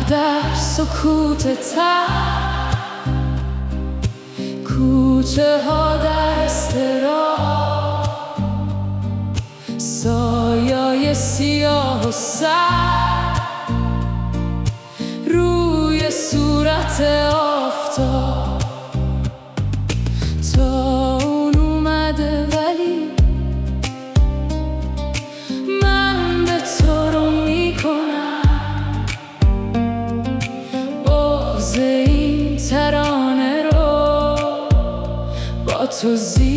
در سکوت تب، کوچه ها در اضطراب، سایه سیاه و سر روی صورت آفتاب. تا اون اومده ولی من به تو رو میکنم، بغض این ترانه رو با تو